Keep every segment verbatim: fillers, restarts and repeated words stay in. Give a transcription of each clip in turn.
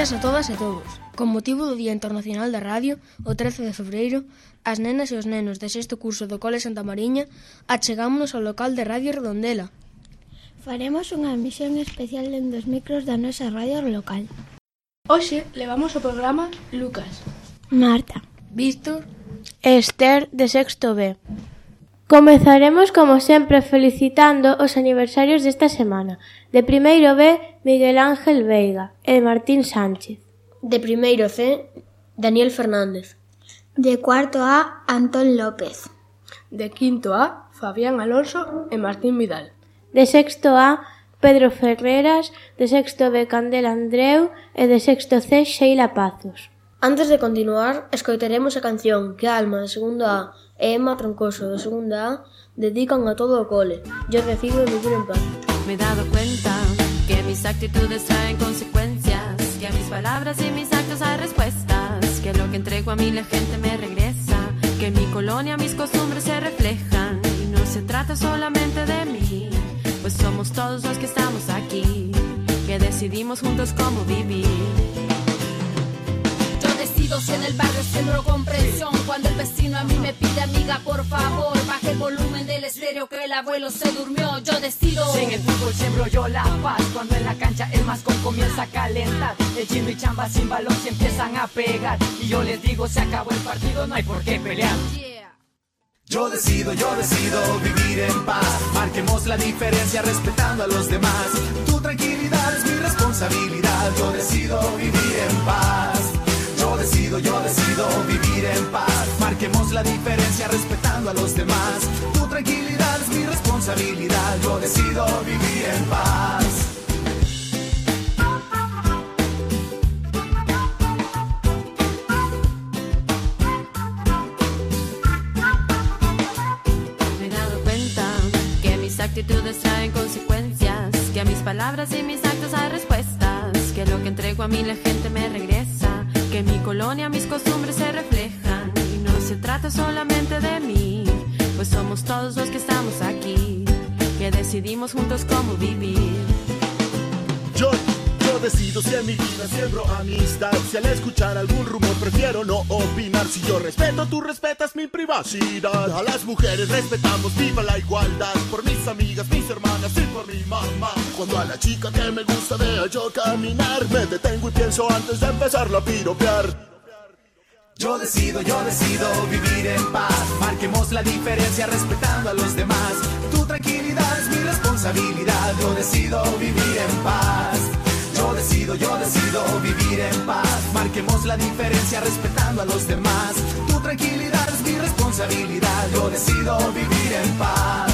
Benvidas a todas e todos. Con motivo do Día Internacional da Radio, o trece de febreiro, as nenas e os nenos de sexto curso do Cole Santa Mariña achegámonos ao local de Radio Redondela. Faremos unha emisión especial dende os micros da nosa radio local. Hoxe levamos o programa Lucas, Marta, Víctor e Esther de sexto B. Comezaremos, como sempre, felicitando os aniversarios desta semana. De primeiro B, Miguel Ángel Veiga e Martín Sánchez. De primeiro C, Daniel Fernández. De cuarto A, Antón López. de quinto A, Fabián Alonso e Martín Vidal. De sexto A, Pedro Ferreras. De sexto B, Candela Andreu. E de sexto C, Sheila Pazos. Antes de continuar, escoitaremos a canción que Alma de segundo A e Emma Troncoso de segunda A dedican a todo o cole. Yo decido vivir en paz. Me he dado cuenta que mis actitudes traen consecuencias, que a mis palabras y mis actos hay respuestas, que lo que entrego a mí la gente me regresa, que en mi colonia mis costumbres se reflejan y no se trata solamente de mí, pues somos todos los que estamos aquí, que decidimos juntos cómo vivir. Decido si en el barrio siembro comprensión. Cuando el vecino a mí me pide amiga, por favor, baje el volumen del estéreo que el abuelo se durmió. Yo decido. Si en el fútbol siembro yo la paz, cuando en la cancha el mascón comienza a calentar, el chimbo y chamba sin balón se empiezan a pegar, y yo les digo, se acabó el partido, no hay por qué pelear. Yeah. Yo decido, yo decido vivir en paz. Marquemos la diferencia respetando a los demás. Tu tranquilidad es mi responsabilidad. Yo decido vivir en paz. Yo decido, yo decido vivir en paz. Marquemos la diferencia respetando a los demás. Tu tranquilidad es mi responsabilidad. Yo decido vivir en paz. Me he dado cuenta que mis actitudes traen consecuencias, que a mis palabras y mis actos hay respuestas, que lo que entrego a mí la gente me regresa, que en mi colonia mis costumbres se reflejan y no se trata solamente de mí, pues somos todos los que estamos aquí, que decidimos juntos cómo vivir. Yo, yo decido si en mi vida siembro amistad, si al escuchar algún rumor prefiero no opinar, si yo respeto, tú respetas mi privacidad, a las mujeres respetamos, viva la igualdad, por mis amigas, mis hermanas y por mi mamá. Cuando a la chica que me gusta vea yo caminar, me detengo y pienso antes de empezarla a piropear. Yo decido, yo decido vivir en paz. Marquemos la diferencia respetando a los demás. Tu tranquilidad es mi responsabilidad. Yo decido vivir en paz. Yo decido, yo decido vivir en paz. Marquemos la diferencia respetando a los demás. Tu tranquilidad es mi responsabilidad. Yo decido vivir en paz.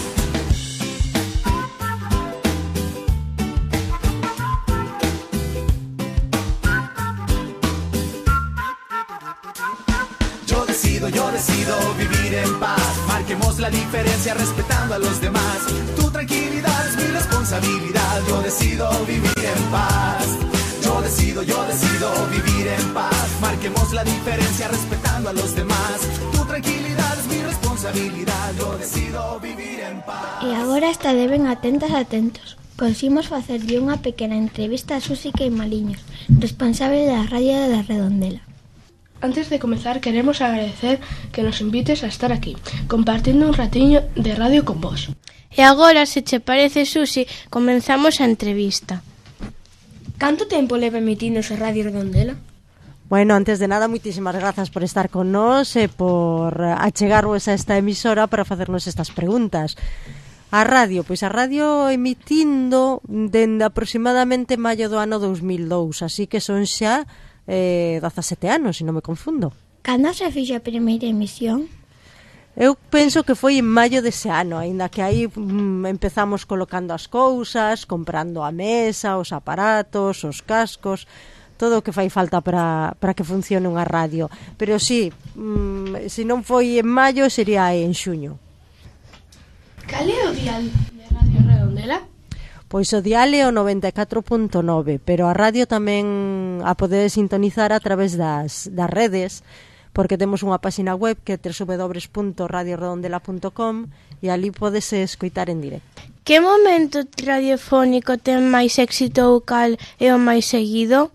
Yo decido, yo decido vivir en paz. Marquemos la diferencia respetando a los demás. Tu tranquilidad es mi responsabilidad. Yo decido vivir en paz. Yo decido, yo decido vivir en paz. Marquemos la diferencia respetando a los demás. Tu tranquilidad es mi responsabilidad. Yo decido vivir en paz. E agora está deben atentas atentos. Conseguimos facerlle unha pequena entrevista a Susi Queimaliños, responsable da radio da Redondela. Antes de comezar queremos agradecer que nos invites a estar aquí, compartindo un ratiño de radio con vos. E agora, se che parece, Susi, comenzamos a entrevista. Canto tempo leva emitindo-se Radio Redondela? Bueno, antes de nada, moitísimas grazas por estar con nós e por achegarvos a esta emisora para facernos estas preguntas. A radio, pois a radio emitindo dende aproximadamente maio do ano dous mil dous, así que son xa eh, dezasete anos, se non me confundo. Cando se fixo a primeira emisión? Eu penso que foi en maio dese ano, aínda que aí mm, empezamos colocando as cousas, comprando a mesa, os aparatos, os cascos, todo o que fai falta para, para que funcione unha radio. Pero sí, mm, se non foi en maio, sería en xuño. Cal é o dial de Radio Redondela? Pois o dial é o noventa e catro punto nove, pero a radio tamén a podedes sintonizar a través das, das redes, porque temos unha página web que é doble u doble u doble u punto radio redondela punto com e ali podes escoitar en directo. Que momento radiofónico ten máis éxito ou cal é o máis seguido?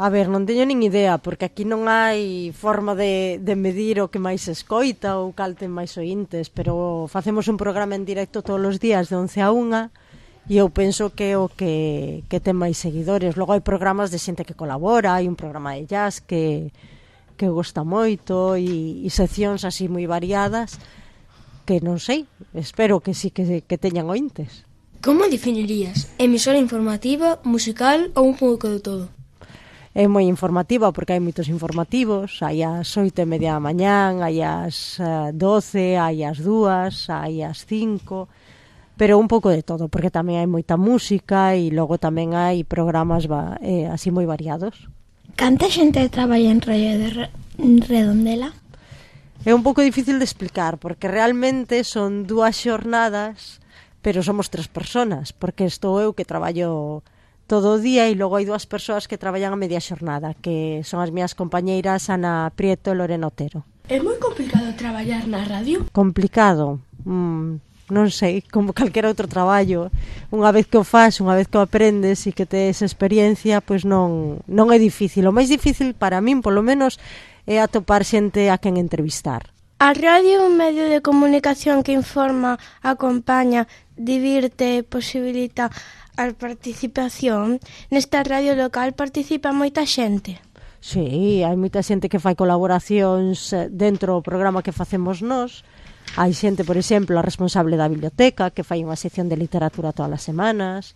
A ver, non teño nin idea, porque aquí non hai forma de, de medir o que máis se escoita ou cal ten máis ointes, pero facemos un programa en directo todos os días de once a unha e eu penso que o que, que ten máis seguidores. Logo hai programas de xente que colabora, hai un programa de jazz que, que gosta moito e, e seccións así moi variadas que non sei, espero que sí que, que teñan ointes. Como definirías? Emisora informativa, musical ou un pouco de todo? É moi informativa porque hai moitos informativos, hai as oito e media da mañán, hai as uh, doce, hai as dúas, hai as cinco, pero un pouco de todo, porque tamén hai moita música e logo tamén hai programas va, eh, así moi variados. Canta xente traballa en Radio de Re Redondela? É un pouco difícil de explicar, porque realmente son dúas xornadas, pero somos tres personas, porque estou eu que traballo todo o día e logo hai dúas persoas que traballan a media xornada, que son as miñas compañeiras Ana Prieto e Lorena Otero. É moi complicado traballar na radio? Complicado? Mm, non sei, como calquera outro traballo. Unha vez que o fas, unha vez que o aprendes e que tes experiencia, pois non, non é difícil. O máis difícil para min, polo menos, é atopar xente a quen entrevistar. A radio é un medio de comunicación que informa, acompaña, divirte, posibilita a participación. Nesta radio local participa moita xente. Sí, hai moita xente que fai colaboracións dentro do programa que facemos nós. Hai xente, por exemplo, a responsable da biblioteca, que fai unha sección de literatura todas as semanas.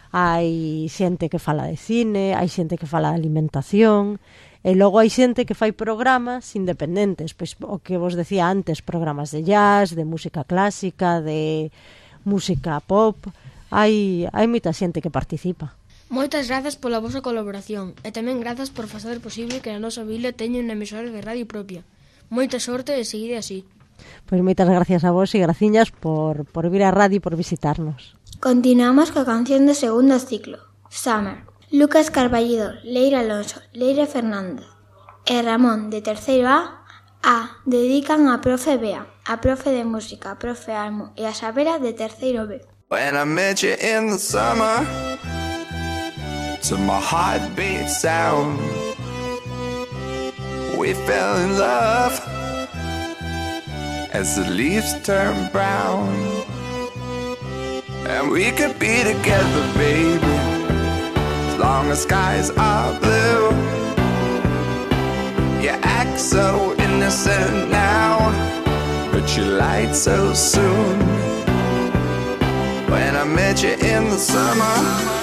Hai xente que fala de cine, hai xente que fala de alimentación. E logo hai xente que fai programas independentes, pois o que vos decía antes, programas de jazz, de música clásica, de música pop. Hai, hai moita xente que participa. Moitas grazas pola vosa colaboración e tamén grazas por facer posible que a nosa vila teña unha emisora de radio propia. Moita sorte e seguide así. Pois moitas gracias a vos e graciñas por, por vir á radio e por visitarnos. Continuamos coa canción do segundo ciclo, Summer. Lucas Carballido, Leira Alonso, Leira Fernández e Ramón, de terceiro A, A, dedican a profe Bea, a profe de música, a profe Almo e a Sabera, de terceiro B. When I met you in the summer, to my heartbeat sound, we fell in love as the leaves turn brown, and we could be together, baby, as long as skies are blue. You act so innocent now, but you lied so soon. When I met you in the summer,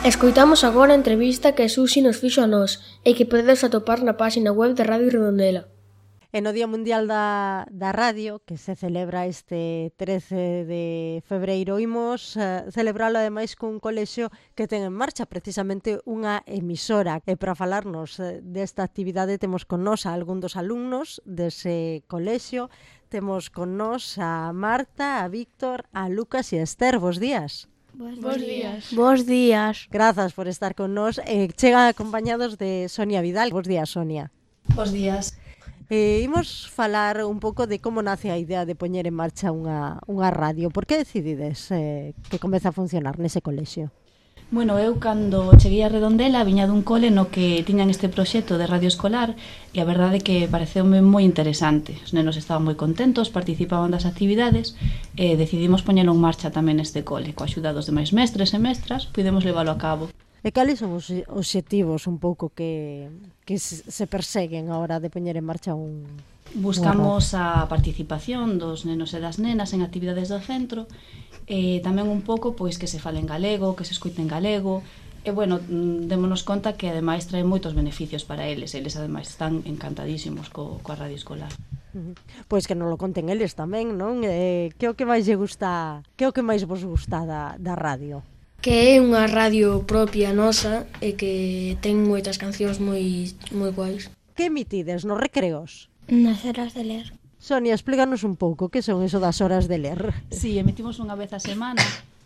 Escoitamos agora a entrevista que Susi nos fixo a nós e que podedes atopar na páxina web de Radio Redondela. E no Día Mundial da, da Radio, que se celebra este trece de febreiro, imos uh, celebralo ademais cun colexio que ten en marcha precisamente unha emisora. E para falarnos uh, desta actividade temos con nós a algún dos alumnos dese colexio. Temos con nós a Marta, a Víctor, a Lucas e a Esther. Bos días. Bos, Bos días. Bos días. Grazas por estar con nós. Eh, chegan acompañados de Sonia Vidal. Bos días, Sonia. Bos días. Eh, imos falar un pouco de como nace a idea de poñer en marcha unha, unha radio. Por que decidides eh, que comeza a funcionar nese colexio? Bueno, eu cando cheguei a Redondela viña dun cole no que tiñan este proxecto de radio escolar e a verdade é que pareceume moi interesante. Os nenos estaban moi contentos, participaban das actividades e decidimos poñelo en marcha tamén neste cole. Coa axuda dos demais mestres e mestras, pudemos leválo a cabo. E cales son os obxectivos un pouco que, que se perseguen a hora de poñer en marcha un... Buscamos a participación dos nenos e das nenas en actividades do centro e tamén un pouco pois que se fale en galego, que se escoite en galego e, bueno, démonos conta que ademais trae moitos beneficios para eles. Eles ademais están encantadísimos co, coa radio escolar. Uh-huh. Pois que non lo conten eles tamén, non? Eh, que o que máis lle gusta, que o que máis vos gusta da, da radio? Que é unha radio propia nosa e que ten moitas cancións moi moi guais. Que emitides nos recreos? Nas horas de ler. Sonia, explícanos un pouco que son eso das horas de ler. Si, sí, emitimos unha vez a semana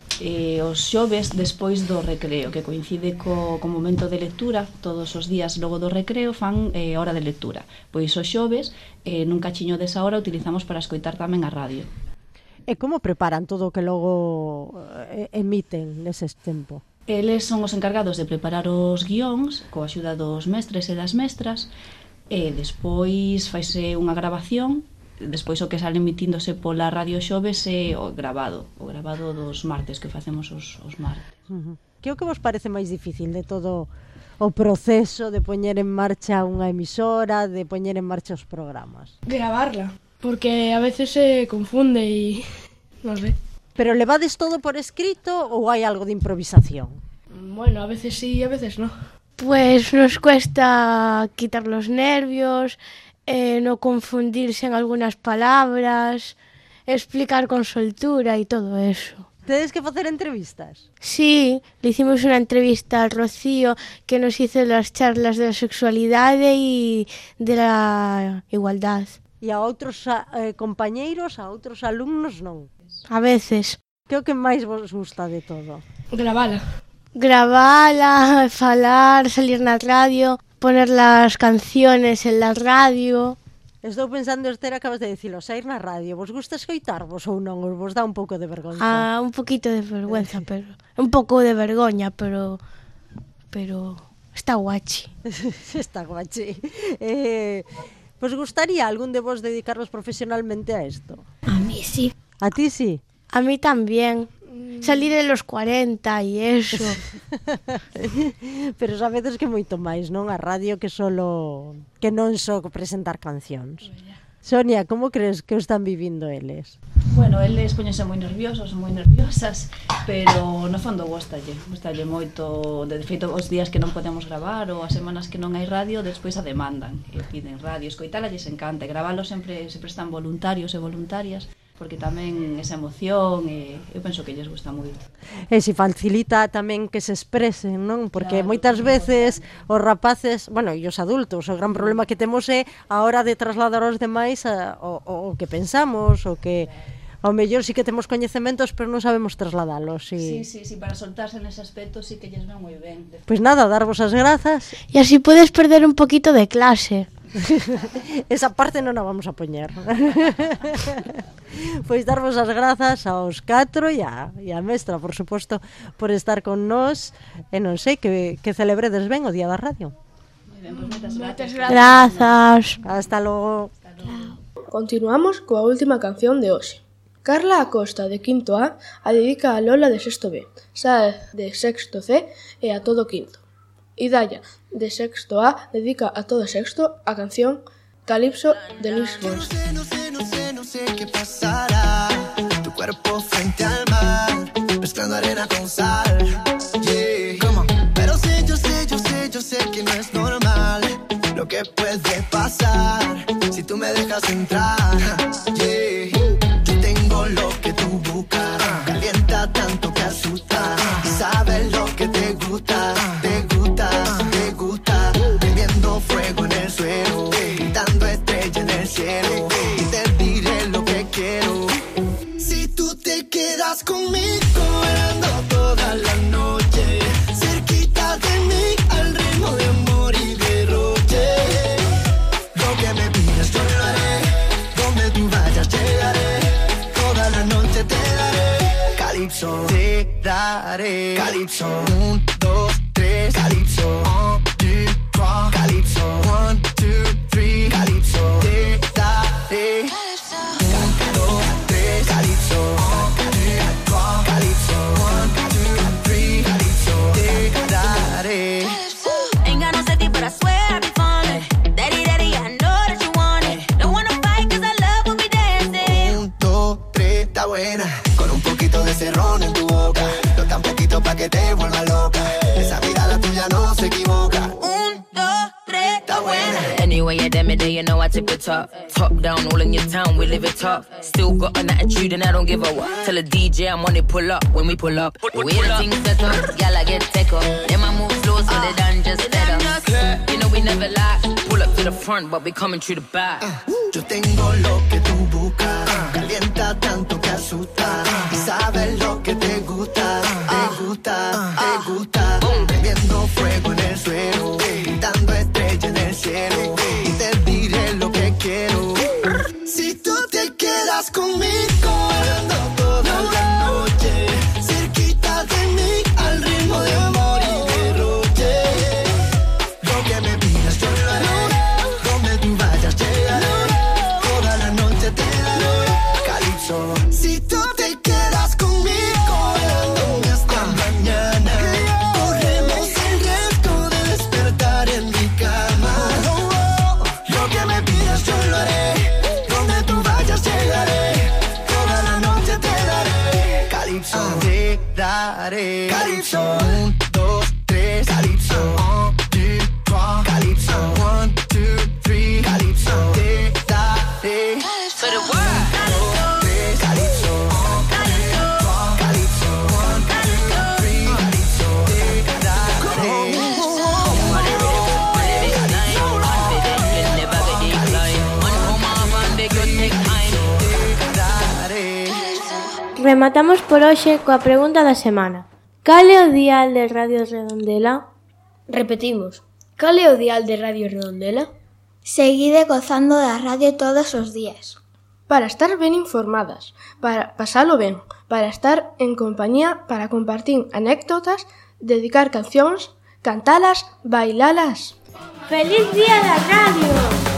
eh, os xoves despois do recreo, que coincide co, co momento de lectura. Todos os días logo do recreo fan eh, hora de lectura. Pois os xoves, eh, nun cachiño desa hora, utilizamos para escoitar tamén a radio. E como preparan todo o que logo eh, emiten nese tempo? Eles son os encargados de preparar os guións coa axuda dos mestres e das mestras e despois faise unha grabación, despois o que sale emitíndose pola radio xoves é o grabado, o grabado dos martes que facemos os, os martes. Uh-huh. Que é o que vos parece máis difícil de todo o proceso de poñer en marcha unha emisora, de poñer en marcha os programas? Gravarla. Porque a veces se confunde y no sé. Pero levades todo por escrito ou hai algo de improvisación? Bueno, a veces sí y a veces no. Pues nos cuesta quitar los nervios, eh, no confundirse en algunas palabras, explicar con soltura y todo eso. ¿Tedes que facer entrevistas? Sí, le hicimos una entrevista al Rocío que nos hizo las charlas de la sexualidad y de la igualdad. E a outros eh, compañeiros, a outros alumnos non? A veces. Que é o que máis vos gusta de todo? Gravala. Gravala, falar, salir na radio, poner las canciones en la radio. Estou pensando, Esther, acabas de dicilo, sair na radio. Vos gusta escoitarvos ou non? Os vos dá un pouco de vergonza? Ah, un poquito de vergüenza, pero... Un pouco de vergoña, pero... Pero... Está guachi. Está guachi. Eh... Vos gustaría algún de vos dedicaros profesionalmente a esto? A mí sí. ¿A ti sí? A mí también. Salir de los cuarenta y eso. Pero sabedes que moito máis, non? A radio que solo... que non só presentar cancións. Sonia, como crees que o están vivindo eles? Bueno, eles poñense moi nerviosos, moi nerviosas, pero no fondo gustalle, gustalle moito. De feito, os días que non podemos gravar ou as semanas que non hai radio, despois a demandan e piden radio. Escoitala lles encanta, gravalo sempre sempre están voluntarios e voluntarias, porque tamén esa emoción e eu penso que lles gusta moito. E se facilita tamén que se expresen, non? Porque claro, moitas veces os rapaces, bueno, e os adultos, o gran problema que temos é a hora de trasladar aos demais a, o, o que pensamos, o que ao mellor sí que temos coñecementos, pero non sabemos trasladalos. Sí, sí, sí, para soltarse nese aspecto sí que lles ven moi ben. Pois pues nada, darvos as grazas. E así podes perder un poquito de clase. Esa parte non a vamos a poñer. Pois darvos as grazas aos catro e a, e a mestra, por suposto, por estar con nós. E non sei, que, que celebredes ben o Día da Radio. Moi ben, pois moitas grazas. Grazas. Hasta logo. Hasta logo. Continuamos coa última canción de hoxe. Carla Acosta, de quinto A, a dedica a Lola de sexto B, Sae de sexto C e a todo quinto. Idaya, de sexto A, dedica a todo sexto a canción Calipso de Luis Fonsi. No sé, no sé, no sé qué pasará. Tu cuerpo frente al mar, mezclando arena con sal. Yeah, come on. que puede pasar si tú me dejas entrar. Yeah. Yo tengo lo que tú buscas, calienta tanto que asusta. Sabes lo que te gusta, te gusta, te gusta. Prendiendo fuego en el suelo, dando estrella en el cielo. Y te diré lo que quiero. Si tú te quedas conmigo, bailando toda la noche, cerquita de mí, al ritmo de amor y derroche. Lo que me pidas yo lo haré, donde tú vayas llegaré, toda la noche te daré. Calypso, te daré. Calypso, un, dos, tres. Calypso, un, two, trois. Calypso, one, two, three. Calypso, te daré. Un, dos, tres. Calypso, un, two, trois. Calypso, one, two, three. Calypso, te daré. Ain't got no safety, but I swear I be falling. Daddy, daddy, I know that you want it. Don't wanna fight, cause I love when we dancing. Un, dos, tres, está buena. Con un poquito de cerrón en tu boca. No tan poquito pa' que te vuelva loca. Esa mirada tuya no se equivoca. Un, dos, tres, está buena. Anyway, you damn it, then you know I tip it top. Top down, all in your town, we live it top. Still got an attitude and I don't give a what. Tell a D J I'm on it, pull up when we pull up. The way the things set up, y'all I get take up. Then I move slow so they done just set up. You know we never lie. Pull up to the front, but we coming through the back. Yo tengo lo que tú buscas, calienta tanto que asusta. Y sabes lo que te gusta, te gusta, te gusta. Prendiendo fuego en el suelo, dando estrella en el cielo. Y te diré lo que quiero. Si tú te quedas conmigo, bailando toda la noche, cerquita de mí, al ritmo de amor y derroche. Lo que me pidas yo lo haré, donde tú vayas llegaré, toda la noche te daré. Calypso, si tú te quedas conmigo, bailando hasta mañana, corremos el riesgo de despertar en mi cama. Lo que me pidas yo lo haré, donde tú vayas llegaré, toda la noche te daré. Calypso, te daré. Calypso, un, dos, tres. Calypso, un, two, trois. Calypso, one, two, three. Calypso, te daré. For the world. Rematamos por hoxe coa pregunta da semana. Cal é o dial de Radio Redondela? Repetimos. Cal é o dial de Radio Redondela? Seguide gozando da radio todos os días. Para estar ben informadas, para pasalo ben, para estar en compañía, para compartir anécdotas, dedicar cancións, cantalas, bailalas. ¡Feliz día da radio!